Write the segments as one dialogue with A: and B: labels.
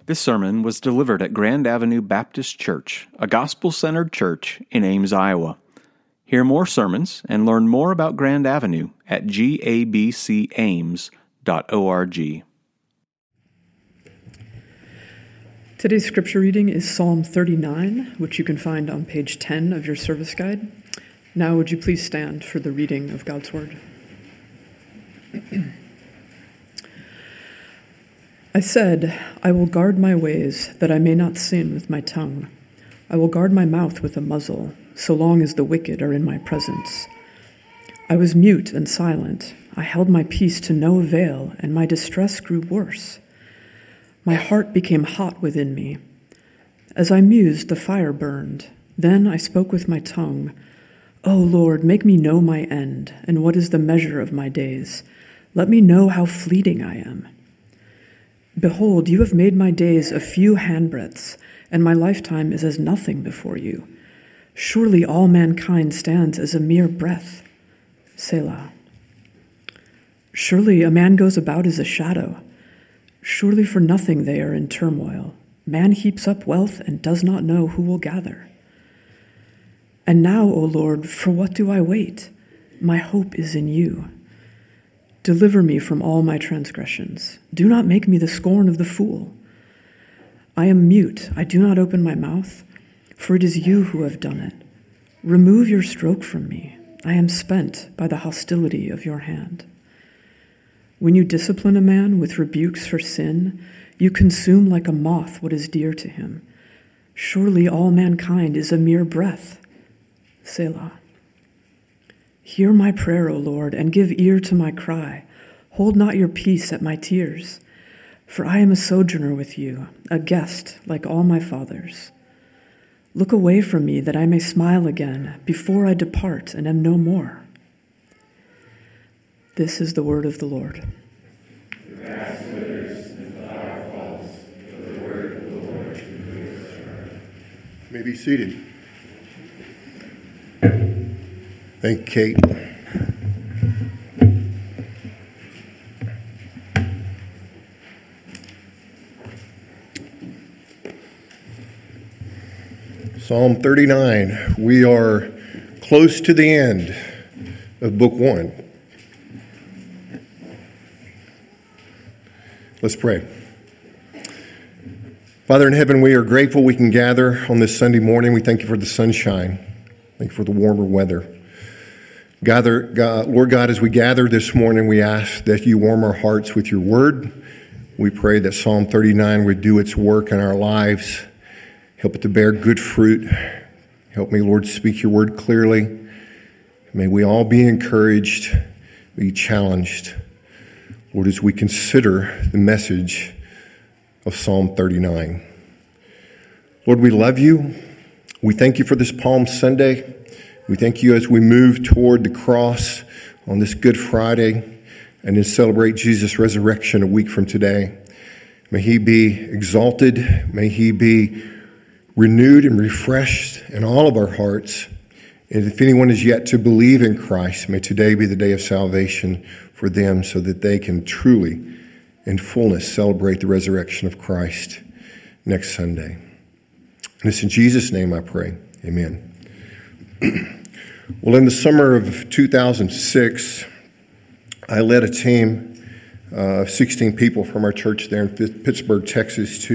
A: This sermon was delivered at Grand Avenue Baptist Church, a gospel-centered church in Ames, Iowa. Hear more sermons and learn more about Grand Avenue at gabcames.org.
B: Today's scripture reading is Psalm 39, which you can find on page 10 of your service guide. Now would you please stand for the reading of God's Word? I said, I will guard my ways, that I may not sin with my tongue. I will guard my mouth with a muzzle, so long as the wicked are in my presence. I was mute and silent. I held my peace to no avail, and my distress grew worse. My heart became hot within me. As I mused, the fire burned. Then I spoke with my tongue. O Lord, make me know my end, and what is the measure of my days. Let me know how fleeting I am. Behold, you have made my days a few handbreadths, and my lifetime is as nothing before you. Surely all mankind stands as a mere breath. Selah. Surely a man goes about as a shadow. Surely for nothing they are in turmoil. Man heaps up wealth and does not know who will gather. And now, O Lord, for what do I wait? My hope is in you. Deliver me from all my transgressions. Do not make me the scorn of the fool. I am mute, I do not open my mouth, for it is you who have done it. Remove your stroke from me. I am spent by the hostility of your hand. When you discipline a man with rebukes for sin, you consume like a moth what is dear to him. Surely all mankind is a mere breath. Selah. Hear my prayer, O Lord, and give ear to my cry. Hold not your peace at my tears. For I am a sojourner with you, a guest like all my fathers. Look away from me that I may smile again before I depart and am no more. This is the word of the Lord.
C: The grass withers and the flower falls, but the word of the Lord endures forever. You may be seated. Thank you, Kate. Psalm 39. We are close to the end of Book 1. Let's pray. Father in heaven, we are grateful we can gather on this Sunday morning. We thank you for the sunshine. Thank you for the warmer weather. Lord God, as we gather this morning, we ask that you warm our hearts with your word. We pray that Psalm 39 would do its work in our lives. Help it to bear good fruit. Help me, Lord, speak your word clearly. May we all be encouraged, be challenged, Lord, as we consider the message of Psalm 39. Lord, we love you. We thank you for this Palm Sunday. We thank you as we move toward the cross on this Good Friday and then celebrate Jesus' resurrection a week from today. May he be exalted. May he be renewed and refreshed in all of our hearts. And if anyone is yet to believe in Christ, may today be the day of salvation for them so that they can truly, in fullness, celebrate the resurrection of Christ next Sunday. And it's in Jesus' name I pray. Amen. Well, in the summer of 2006, I led a team of 16 people from our church there in Pittsburgh, Texas,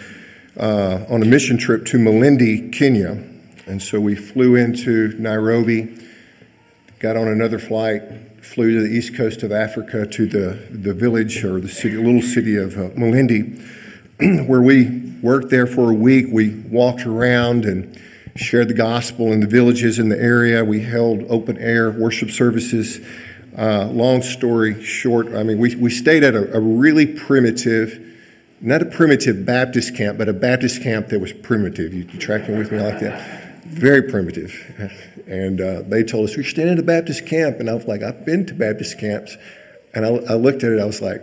C: on a mission trip to Malindi, Kenya. And so we flew into Nairobi, got on another flight, flew to the east coast of Africa to the village or the city, little city of Malindi, where we worked there for a week. We walked around and shared the gospel in the villages in the area. We held open air worship services. Long story short, I mean, we stayed at a really primitive, not a primitive Baptist camp, but a Baptist camp that was primitive. You tracking with me like that? Very primitive. And they told us, we're staying at a Baptist camp. And I was like, I've been to Baptist camps. And I looked at it, I was like,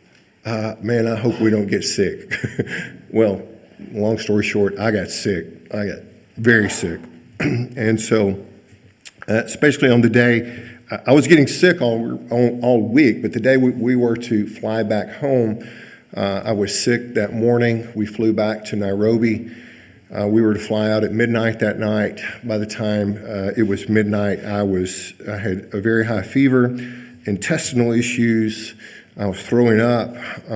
C: man, I hope we don't get sick. Well, long story short, I got sick. I got very sick. And so, especially on the day, I was getting sick all week, but the day we were to fly back home, I was sick that morning. We flew back to Nairobi. We were to fly out at midnight that night. By the time it was midnight, I had a very high fever, intestinal issues. I was throwing up.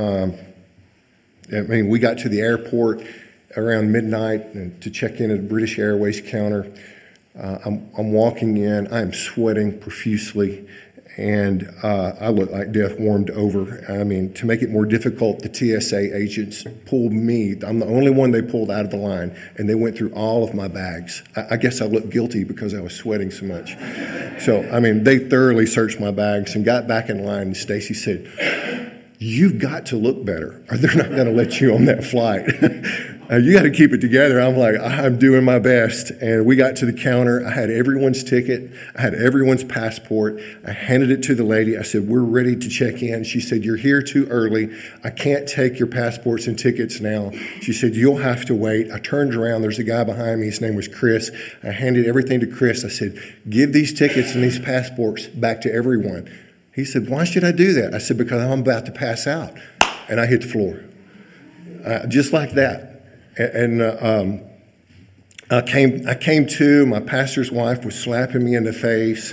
C: We got to the airport around midnight and to check in at the British Airways counter. I'm walking in. I'm sweating profusely, and I look like death warmed over. To make it more difficult, the TSA agents pulled me. I'm the only one they pulled out of the line, and they went through all of my bags. I guess I looked guilty because I was sweating so much. So, they thoroughly searched my bags and got back in line, and Stacy said, "You've got to look better, or they're not going to let you on that flight." You got to keep it together. I'm like, I'm doing my best. And we got to the counter. I had everyone's ticket. I had everyone's passport. I handed it to the lady. I said, "We're ready to check in." She said, "You're here too early. I can't take your passports and tickets now." She said, "You'll have to wait." I turned around. There's a guy behind me. His name was Chris. I handed everything to Chris. I said, "Give these tickets and these passports back to everyone." He said, "Why should I do that?" I said, "Because I'm about to pass out." And I hit the floor. Just like that. And I came to. My pastor's wife was slapping me in the face,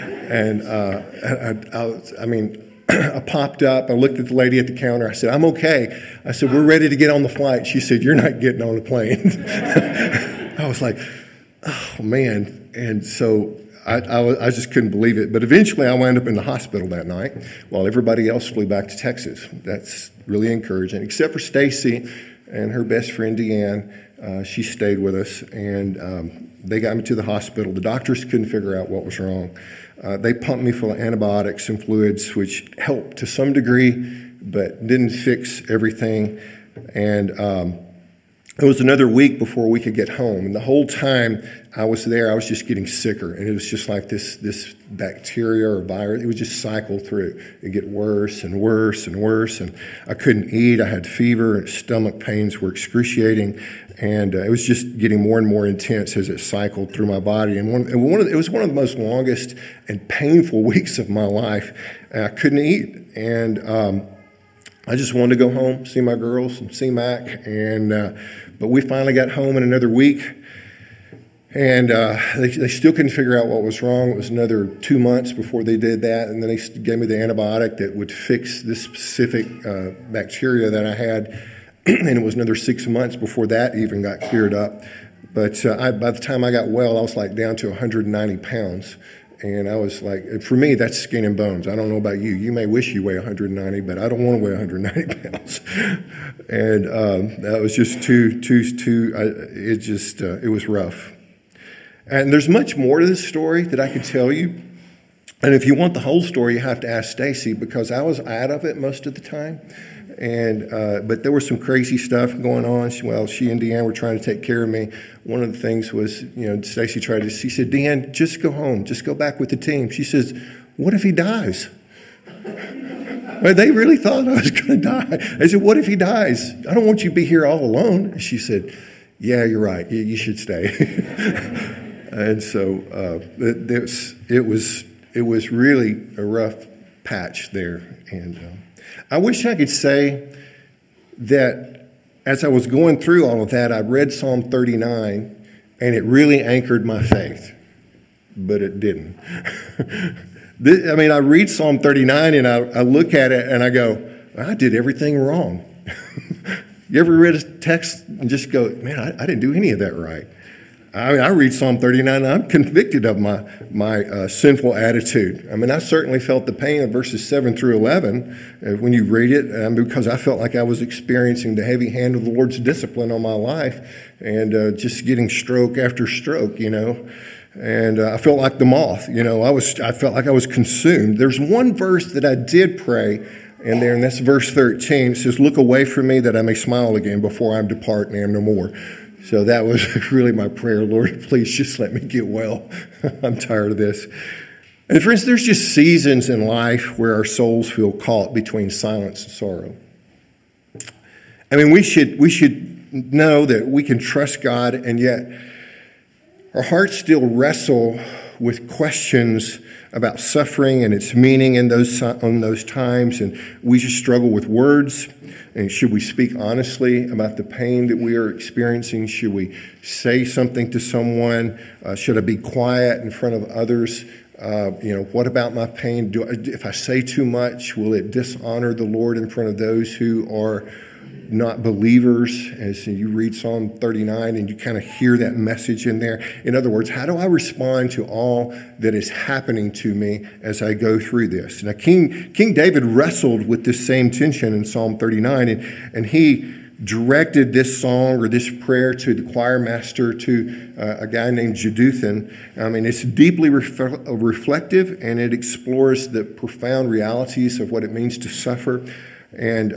C: I popped up. I looked at the lady at the counter. I said, "I'm okay." I said, "We're ready to get on the flight." She said, "You're not getting on the plane." I was like, "Oh man!" And so I just couldn't believe it. But eventually, I wound up in the hospital that night while everybody else flew back to Texas. That's really encouraging, except for Stacy and her best friend, Deanne. She stayed with us, and they got me to the hospital. The doctors couldn't figure out what was wrong. They pumped me full of antibiotics and fluids, which helped to some degree, but didn't fix everything. And it was another week before we could get home. And the whole time I was there, I was just getting sicker. And it was just like this bacteria or virus. It would just cycle through. It'd get worse and worse and worse. And I couldn't eat. I had fever, and stomach pains were excruciating. And it was just getting more and more intense as it cycled through my body. And it was one of the most longest and painful weeks of my life. And I couldn't eat. And I just wanted to go home, see my girls, and see Mac. But we finally got home in another week. And they still couldn't figure out what was wrong. It was another 2 months before they did that. And then they gave me the antibiotic that would fix this specific bacteria that I had. And it was another 6 months before that even got cleared up. But by the time I got well, I was like down to 190 pounds. And I was like, for me, that's skin and bones. I don't know about you. You may wish you weigh 190, but I don't want to weigh 190 pounds. And that was just it was rough. And there's much more to this story that I could tell you. And if you want the whole story, you have to ask Stacy, because I was out of it most of the time. And but there was some crazy stuff going on. She and Deanne were trying to take care of me. One of the things was, Stacy she said, "Deanne, just go home. Just go back with the team." She says, "What if he dies?" Well, they really thought I was going to die. I said, "What if he dies? I don't want you to be here all alone." And she said, "Yeah, you're right. You should stay." And so it was really a rough patch there. And I wish I could say that as I was going through all of that, I read Psalm 39, and it really anchored my faith, but it didn't. I read Psalm 39, and I look at it, and I go, I did everything wrong. You ever read a text and just go, man, I didn't do any of that right? I read Psalm 39, and I'm convicted of my sinful attitude. I certainly felt the pain of verses 7 through 11 when you read it, because I felt like I was experiencing the heavy hand of the Lord's discipline on my life, and just getting stroke after stroke, And I felt like the moth, I felt like I was consumed. There's one verse that I did pray in there, and that's verse 13. It says, "Look away from me that I may smile again before I depart and am no more." So that was really my prayer. Lord, please just let me get well. I'm tired of this. And friends, there's just seasons in life where our souls feel caught between silence and sorrow. We should know that we can trust God, and yet our hearts still wrestle with questions about suffering and its meaning in those times, and we just struggle with words. And should we speak honestly about the pain that we are experiencing? Should we say something to someone? Should I be quiet in front of others? What about my pain? If I say too much, will it dishonor the Lord in front of those who are not believers? As you read Psalm 39 and you kind of hear that message in there. In other words, how do I respond to all that is happening to me as I go through this? Now, King David wrestled with this same tension in Psalm 39, and he directed this song or this prayer to the choir master, to a guy named Jeduthun. I mean, it's deeply reflective, and it explores the profound realities of what it means to suffer. And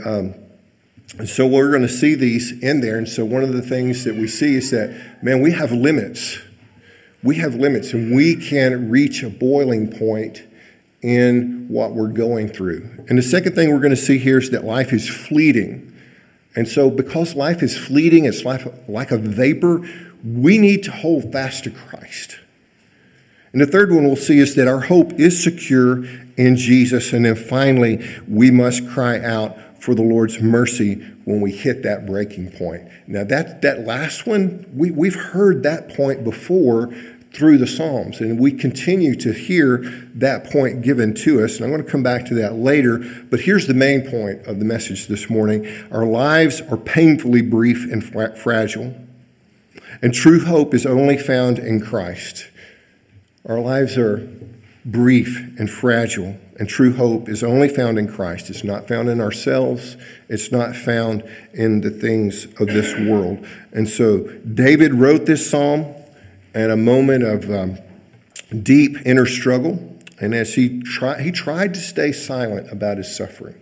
C: so we're going to see these in there. And so one of the things that we see is that, man, we have limits. We have limits, and we can reach a boiling point in what we're going through. And the second thing we're going to see here is that life is fleeting. And so because life is fleeting, it's like a vapor, we need to hold fast to Christ. And the third one we'll see is that our hope is secure in Jesus. And then finally, we must cry out for the Lord's mercy when we hit that breaking point. Now that last one, we've heard that point before through the Psalms, and we continue to hear that point given to us. And I'm going to come back to that later, but here's the main point of the message this morning. Our lives are painfully brief and fragile, and true hope is only found in Christ. Our lives are brief and fragile, and true hope is only found in Christ. It's not found in ourselves. It's not found in the things of this world. And so David wrote this psalm at a moment of deep inner struggle, and as he tried to stay silent about his suffering.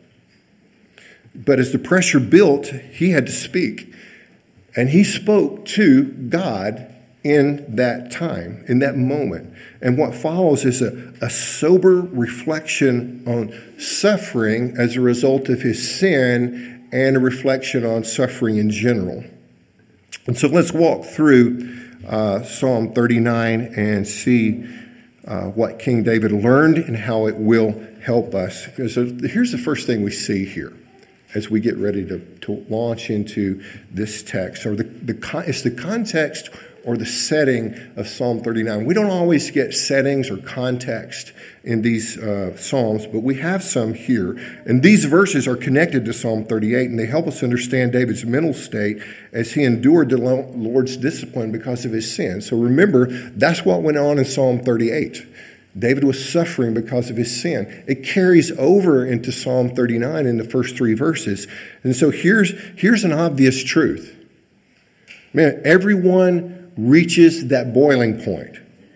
C: But as the pressure built, he had to speak. And he spoke to God in that time, in that moment. And what follows is a sober reflection on suffering as a result of his sin, and a reflection on suffering in general. And so let's walk through Psalm 39 and see what King David learned and how it will help us. So here's the first thing we see here as we get ready to launch into this text, or it's the context or the setting of Psalm 39. We don't always get settings or context in these Psalms, but we have some here. And these verses are connected to Psalm 38, and they help us understand David's mental state as he endured the Lord's discipline because of his sin. So remember, that's what went on in Psalm 38. David was suffering because of his sin. It carries over into Psalm 39 in the first 3 verses. And so here's an obvious truth. Man, everyone reaches that boiling point.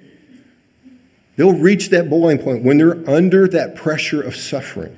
C: They'll reach that boiling point when they're under that pressure of suffering.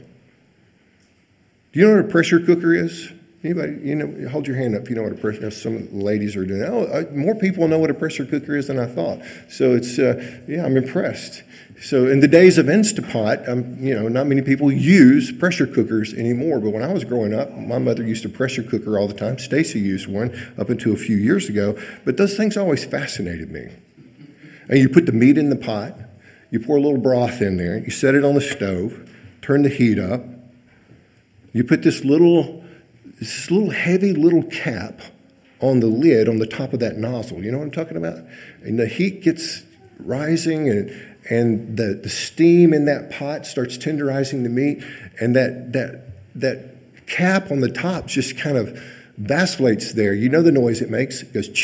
C: Do you know what a pressure cooker is? Anybody? Hold your hand up if you know what a pressure. Some of the ladies are doing. More people know what a pressure cooker is than I thought. So it's I'm impressed. So in the days of Instapot, not many people use pressure cookers anymore. But when I was growing up, my mother used a pressure cooker all the time. Stacy used one up until a few years ago. But those things always fascinated me. And you put the meat in the pot, you pour a little broth in there, you set it on the stove, turn the heat up. You put this little heavy little cap on the lid on the top of that nozzle. You know what I'm talking about? And the heat gets rising, and the steam in that pot starts tenderizing the meat, and that cap on the top just kind of vacillates there. You know the noise it makes? It goes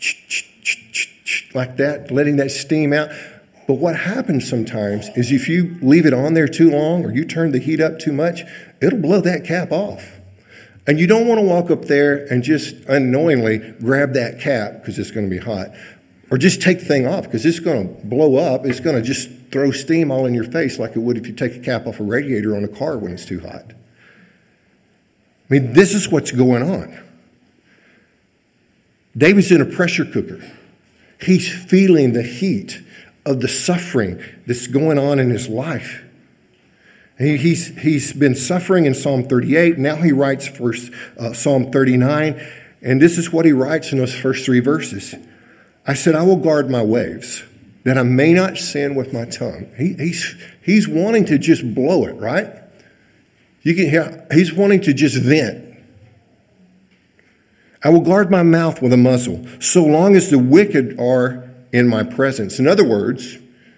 C: like that, letting that steam out. But what happens sometimes is if you leave it on there too long, or you turn the heat up too much, it'll blow that cap off. And you don't want to walk up there and just unknowingly grab that cap because it's going to be hot. Or just take the thing off because it's going to blow up. It's going to just throw steam all in your face like it would if you take a cap off a radiator on a car when it's too hot. I mean, this is what's going on. David's in a pressure cooker. He's feeling the heat of the suffering that's going on in his life. He's been suffering in Psalm 38. Now he writes for Psalm 39. And this is what he writes in those first 3 verses. I said, I will guard my waves. that I may not sin with my tongue. He's wanting to just blow it, right? You can hear, he's wanting to just vent. I will guard my mouth with a muzzle, so long as the wicked are in my presence. In other words,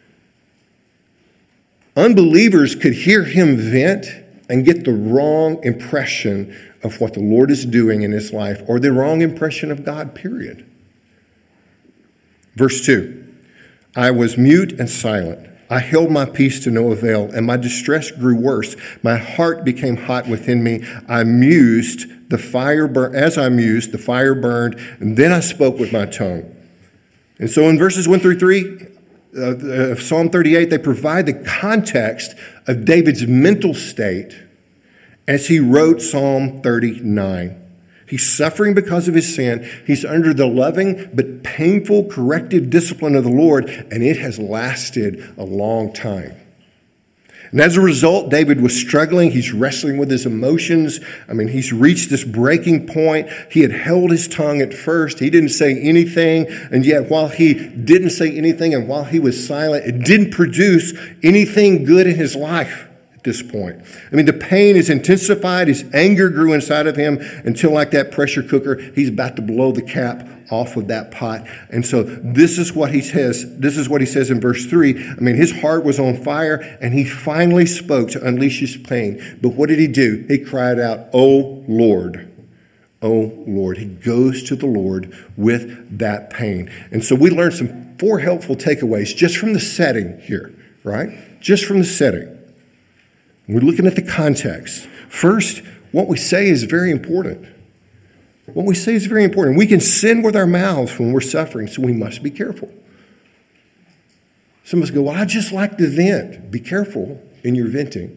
C: unbelievers could hear him vent and get the wrong impression of what the Lord is doing in his life, or the wrong impression of God, period. Verse 2, I was mute and silent. I held my peace to no avail, and my distress grew worse. My heart became hot within me. I mused, the fire burned. As I mused, the fire burned, and then I spoke with my tongue. And so in verses 1 through 3 of Psalm 38, they provide the context of David's mental state as he wrote Psalm 39. He's suffering because of his sin. He's under the loving but painful corrective discipline of the Lord, and it has lasted a long time. And as a result, David was struggling. He's wrestling with his emotions. He's reached this breaking point. He had held his tongue at first. He didn't say anything. And yet, while he didn't say anything and while he was silent, it didn't produce anything good in his life. This point. The pain is intensified. His anger grew inside of him until, like that pressure cooker, he's about to blow the cap off of that pot. And so this is what he says. This is what he says in verse 3. His heart was on fire, and he finally spoke to unleash his pain. But what did he do? He cried out, "Oh Lord, oh Lord." He goes to the Lord with that pain. And so we learned 4 helpful takeaways just from the setting here, right? Just from the setting. We're looking at the context. First, what we say is very important. What we say is very important. We can sin with our mouths when we're suffering, so we must be careful. Some of us go, "Well, I just like to vent." Be careful in your venting.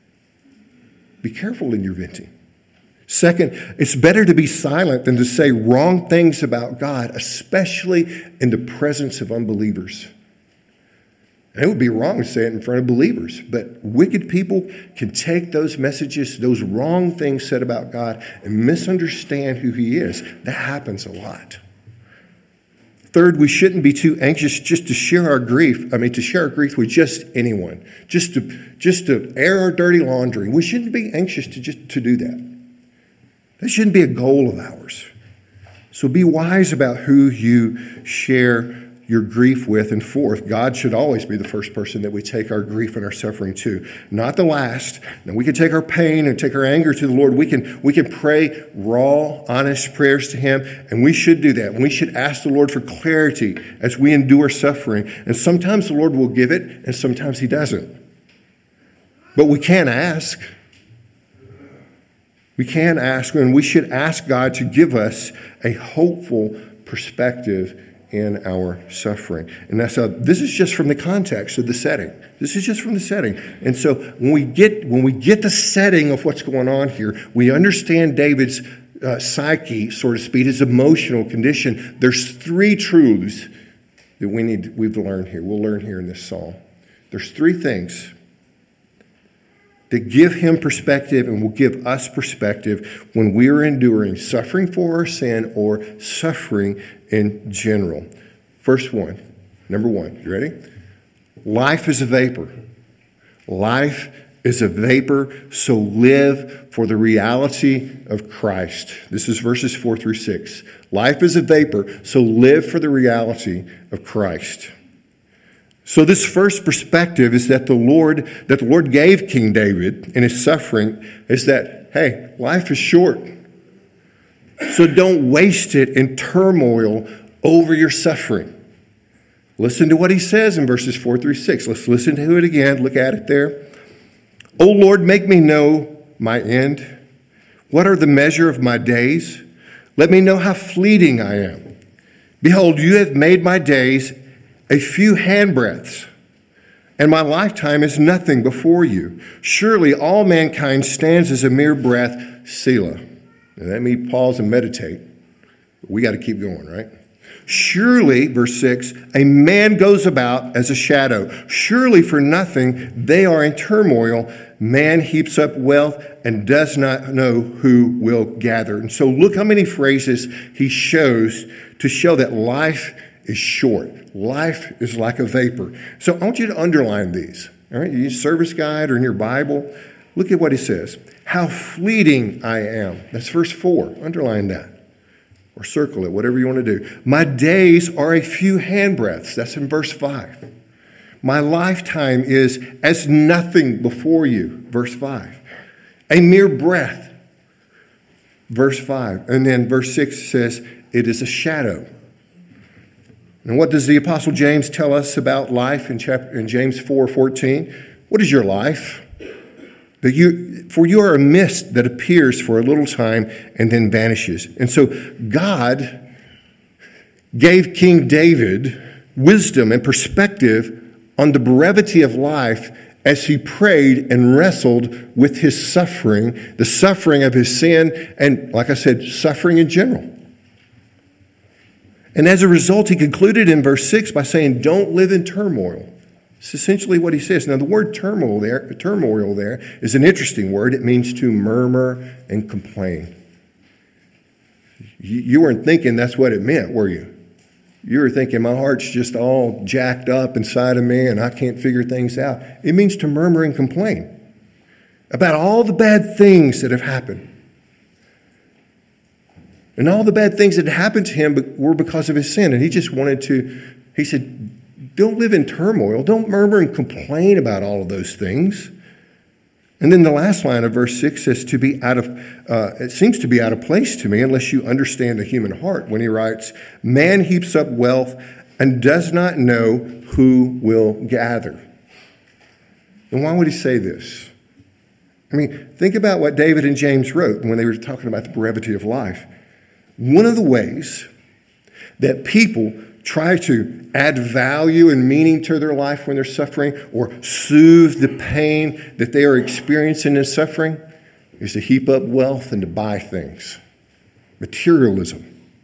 C: Be careful in your venting. Second, it's better to be silent than to say wrong things about God, especially in the presence of unbelievers. And it would be wrong to say it in front of believers, but wicked people can take those messages, those wrong things said about God, and misunderstand who he is. That happens a lot. Third, we shouldn't be too anxious just to share our grief. To share our grief with just anyone, just to air our dirty laundry. We shouldn't be anxious to do that. That shouldn't be a goal of ours. So be wise about who you share your grief with. And fourth, God should always be the first person that we take our grief and our suffering to, not the last. Now, we can take our pain and take our anger to the Lord. We can pray raw, honest prayers to him, and we should do that. And we should ask the Lord for clarity as we endure suffering. And sometimes the Lord will give it, and sometimes he doesn't. But we can ask. We can ask, and we should ask God to give us a hopeful perspective in our suffering. And this is just from the context of the setting. This is just from the setting. And so when we get the setting of what's going on here, we understand David's psyche, so to speak, his emotional condition. There's 3 truths that we've learned here. We'll learn here in this psalm. There's 3 things that give him perspective and will give us perspective when we are enduring suffering for our sin or suffering in general. First one, number 1, you ready? Life is a vapor. Life is a vapor, so live for the reality of Christ. This is verses 4 through 6. Life is a vapor, so live for the reality of Christ. So this first perspective is that the Lord gave King David in his suffering is that, hey, life is short. So don't waste it in turmoil over your suffering. Listen to what he says in verses 4 through 6. Let's listen to it again. Look at it there. "O Lord, make me know my end. What are the measure of my days? Let me know how fleeting I am. Behold, you have made my days a few handbreadths, and my lifetime is nothing before you. Surely all mankind stands as a mere breath, Selah." And let me pause and meditate. We got to keep going, right? Surely, verse 6, a man goes about as a shadow. Surely for nothing they are in turmoil. Man heaps up wealth and does not know who will gather. And so look how many phrases he shows to show that life is short. Life is like a vapor. So I want you to underline these. All right, you use service guide or in your Bible. Look at what he says. How fleeting I am. That's verse 4. Underline that. Or circle it, whatever you want to do. My days are a few handbreadths. That's in verse 5. My lifetime is as nothing before you. Verse 5. A mere breath. Verse 5. And then verse 6 says, it is a shadow. And what does the Apostle James tell us about life in James 4:14? What is your life? For you are a mist that appears for a little time and then vanishes. And so God gave King David wisdom and perspective on the brevity of life as he prayed and wrestled with his suffering, the suffering of his sin, and like I said, suffering in general. And as a result, he concluded in verse 6 by saying, don't live in turmoil. It's essentially what he says. Now, the word turmoil there is an interesting word. It means to murmur and complain. You weren't thinking that's what it meant, were you? You were thinking, my heart's just all jacked up inside of me and I can't figure things out. It means to murmur and complain about all the bad things that have happened. And all the bad things that happened to him were because of his sin. And he said, don't live in turmoil. Don't murmur and complain about all of those things. And then the last line of verse 6 says it seems to be out of place to me unless you understand the human heart when he writes, man heaps up wealth and does not know who will gather. And why would he say this? I mean, think about what David and James wrote when they were talking about the brevity of life. One of the ways that people try to add value and meaning to their life when they're suffering or soothe the pain that they are experiencing in suffering is to heap up wealth and to buy things. Materialism.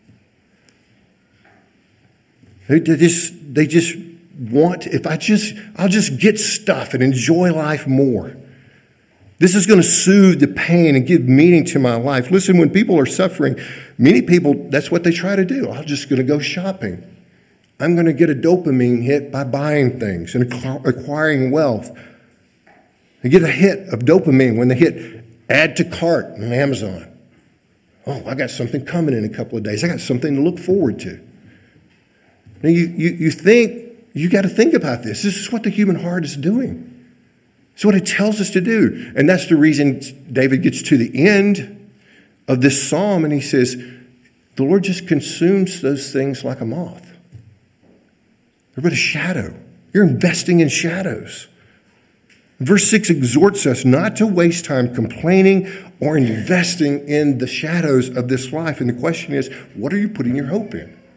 C: They just want, I'll just get stuff and enjoy life more. This is going to soothe the pain and give meaning to my life. Listen, when people are suffering, many people, that's what they try to do. I'm just going to go shopping. I'm going to get a dopamine hit by buying things and acquiring wealth. They get a hit of dopamine when they hit add to cart on Amazon. Oh, I got something coming in a couple of days. I got something to look forward to. Now you got to think about this. This is what the human heart is doing. It's what it tells us to do. And that's the reason David gets to the end of this psalm and he says, the Lord just consumes those things like a moth. They're but a shadow. You're investing in shadows. Verse 6 exhorts us not to waste time complaining or investing in the shadows of this life. And the question is, what are you putting your hope in? Are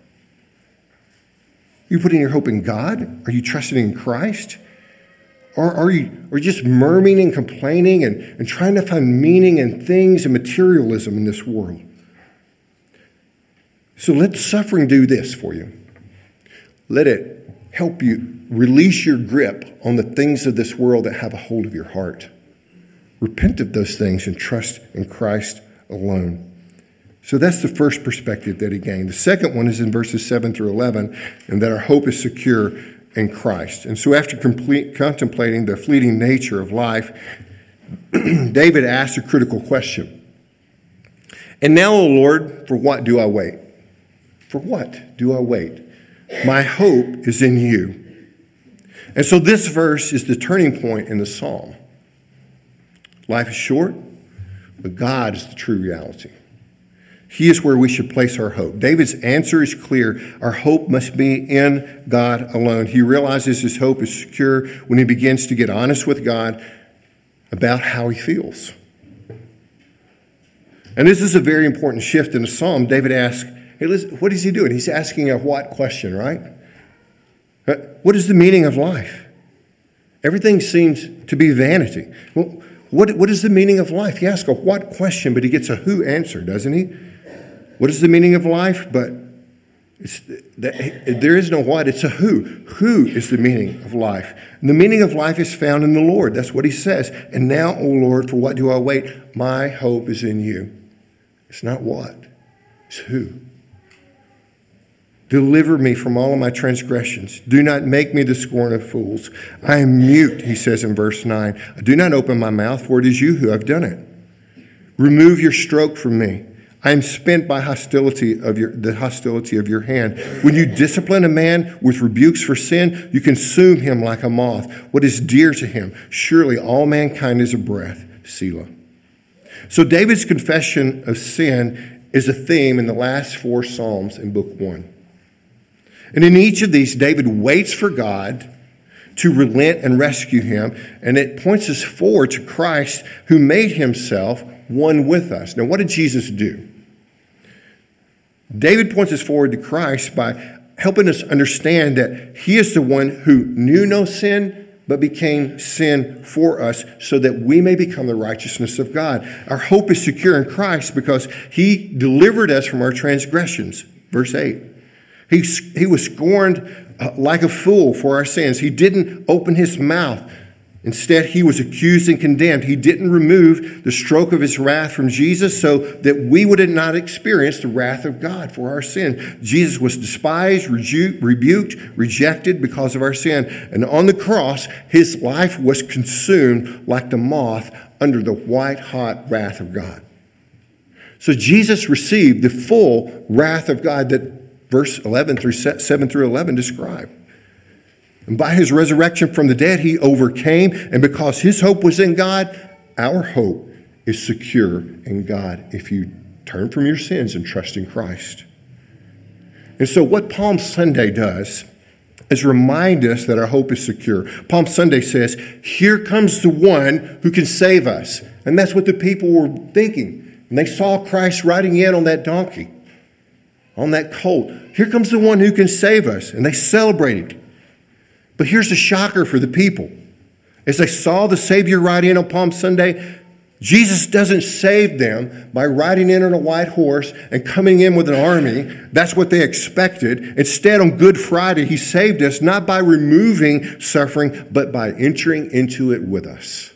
C: you putting your hope in God? Are you trusting in Christ? Or are you just murmuring and complaining and trying to find meaning in things and materialism in this world? So let suffering do this for you. Let it help you release your grip on the things of this world that have a hold of your heart. Repent of those things and trust in Christ alone. So that's the first perspective that he gained. The second one is in verses 7 through 11, and that our hope is secure in Christ. And so after contemplating the fleeting nature of life, David asked a critical question. And now, O Lord, for what do I wait? For what do I wait? My hope is in you. And so this verse is the turning point in the psalm. Life is short, but God is the true reality. He is where we should place our hope. David's answer is clear. Our hope must be in God alone. He realizes his hope is secure when he begins to get honest with God about how he feels. And this is a very important shift in the psalm. David asks, hey, listen, what is he doing? He's asking a what question, right? What is the meaning of life? Everything seems to be vanity. Well, what is the meaning of life? He asks a what question, but he gets a who answer, doesn't he? What is the meaning of life? But there is no what, it's a who. Who is the meaning of life? And the meaning of life is found in the Lord. That's what he says. And now, O Lord, for what do I wait? My hope is in you. It's not what, it's who. Deliver me from all of my transgressions. Do not make me the scorn of fools. I am mute, he says in verse 9. I do not open my mouth, for it is you who have done it. Remove your stroke from me. I am spent by the hostility of your hand. When you discipline a man with rebukes for sin, you consume him like a moth. What is dear to him? Surely all mankind is a breath. Selah. So David's confession of sin is a theme in the last 4 Psalms in Book 1. And in each of these, David waits for God to relent and rescue him. And it points us forward to Christ, who made himself one with us. Now, what did Jesus do? David points us forward to Christ by helping us understand that he is the one who knew no sin, but became sin for us so that we may become the righteousness of God. Our hope is secure in Christ because he delivered us from our transgressions. Verse 8. He was scorned like a fool for our sins. He didn't open his mouth. Instead, he was accused and condemned. He didn't remove the stroke of his wrath from Jesus so that we would not experience the wrath of God for our sin. Jesus was despised, rebuked, rejected because of our sin. And on the cross, his life was consumed like the moth under the white-hot wrath of God. So Jesus received the full wrath of God that verse 7 through 11 describe. And by his resurrection from the dead, he overcame. And because his hope was in God, our hope is secure in God if you turn from your sins and trust in Christ. And so what Palm Sunday does is remind us that our hope is secure. Palm Sunday says, here comes the one who can save us. And that's what the people were thinking. And they saw Christ riding in on that donkey, on that colt. Here comes the one who can save us. And they celebrated. But here's the shocker for the people. As they saw the Savior ride in on Palm Sunday, Jesus doesn't save them by riding in on a white horse and coming in with an army. That's what they expected. Instead, on Good Friday, he saved us not by removing suffering, but by entering into it with us.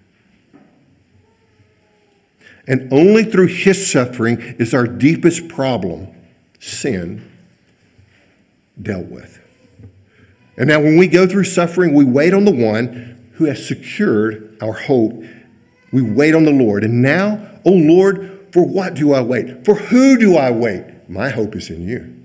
C: And only through his suffering is our deepest problem, sin, dealt with. And now when we go through suffering, we wait on the one who has secured our hope. We wait on the Lord. And now, oh Lord, for what do I wait? For who do I wait? My hope is in you.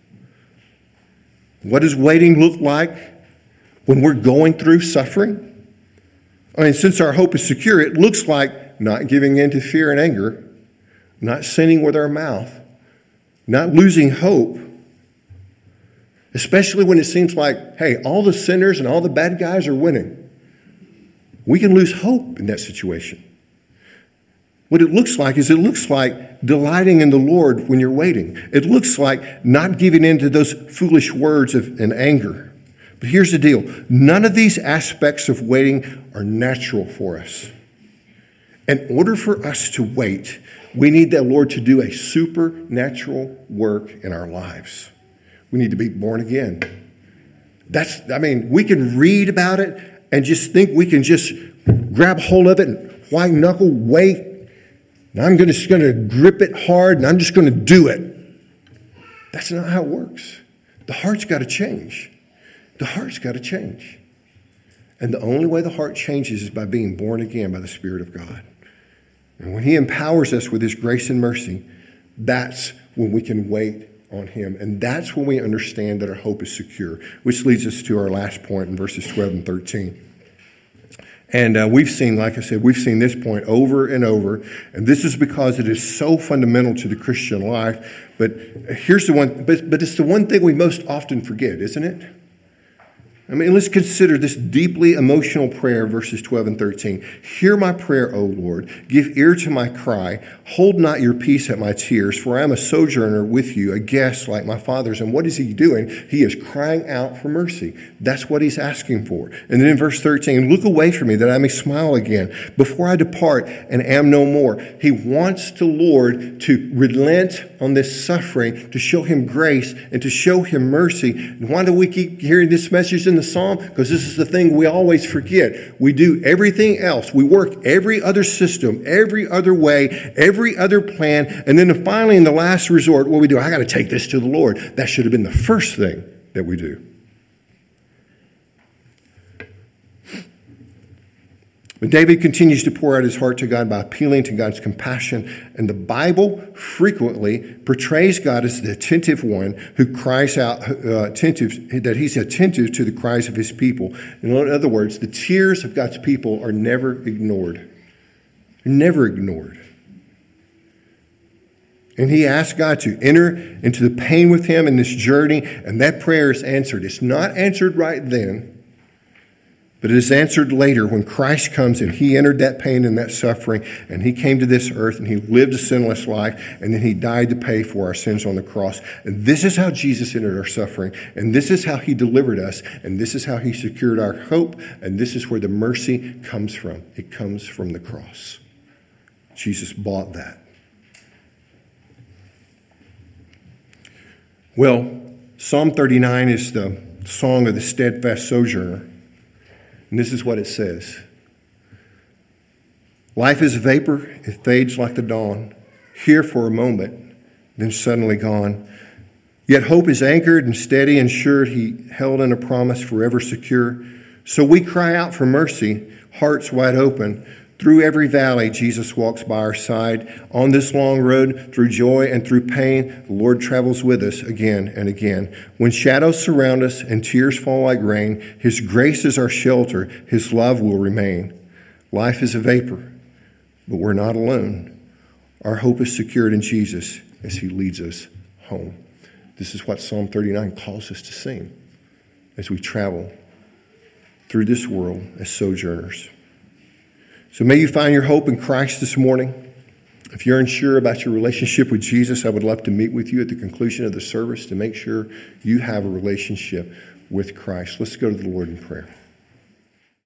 C: What does waiting look like when we're going through suffering? I mean, since our hope is secure, it looks like not giving in to fear and anger, not sinning with our mouth, not losing hope. Especially when it seems like, hey, all the sinners and all the bad guys are winning. We can lose hope in that situation. What it looks like is delighting in the Lord when you're waiting. It looks like not giving in to those foolish words and anger. But here's the deal. None of these aspects of waiting are natural for us. In order for us to wait, we need the Lord to do a supernatural work in our lives. We need to be born again. We can read about it and just think we can just grab hold of it and white knuckle, wait. And I'm just going to grip it hard and I'm just going to do it. That's not how it works. The heart's got to change. The heart's got to change. And the only way the heart changes is by being born again by the Spirit of God. And when he empowers us with his grace and mercy, that's when we can wait on him. And that's when we understand that our hope is secure, which leads us to our last point in verses 12 and 13. And we've seen this point over and over. And this is because it is so fundamental to the Christian life. But here's the one, but it's the one thing we most often forget, isn't it? I mean, let's consider this deeply emotional prayer, verses 12 and 13. Hear my prayer, O Lord. Give ear to my cry. Hold not your peace at my tears, for I am a sojourner with you, a guest like my fathers. And what is he doing? He is crying out for mercy. That's what he's asking for. And then in verse 13, look away from me that I may smile again before I depart and am no more. He wants the Lord to relent on this suffering, to show him grace and to show him mercy. And why do we keep hearing this message in the psalm? Because this is the thing we always forget. We do everything else. We work every other system, every other way, every other plan. And then finally, in the last resort, what we do, I got to take this to the Lord. That should have been the first thing that we do. But David continues to pour out his heart to God by appealing to God's compassion. And the Bible frequently portrays God as the attentive one who cries out, that he's attentive to the cries of his people. In other words, the tears of God's people are never ignored. Never ignored. And he asks God to enter into the pain with him in this journey, and that prayer is answered. It's not answered right then, but it is answered later when Christ comes and he entered that pain and that suffering, and he came to this earth and he lived a sinless life, and then he died to pay for our sins on the cross. And this is how Jesus entered our suffering, and this is how he delivered us, and this is how he secured our hope, and this is where the mercy comes from. It comes from the cross. Jesus bought that. Well, Psalm 39 is the song of the steadfast sojourner. And this is what it says. Life is a vapor, it fades like the dawn, here for a moment, then suddenly gone. Yet hope is anchored and steady and sure, he held in a promise forever secure. So we cry out for mercy, hearts wide open. Through every valley, Jesus walks by our side. On this long road, through joy and through pain, the Lord travels with us again and again. When shadows surround us and tears fall like rain, his grace is our shelter, his love will remain. Life is a vapor, but we're not alone. Our hope is secured in Jesus as he leads us home. This is what Psalm 39 calls us to sing as we travel through this world as sojourners. So may you find your hope in Christ this morning. If you're unsure about your relationship with Jesus, I would love to meet with you at the conclusion of the service to make sure you have a relationship with Christ. Let's go to the Lord in prayer.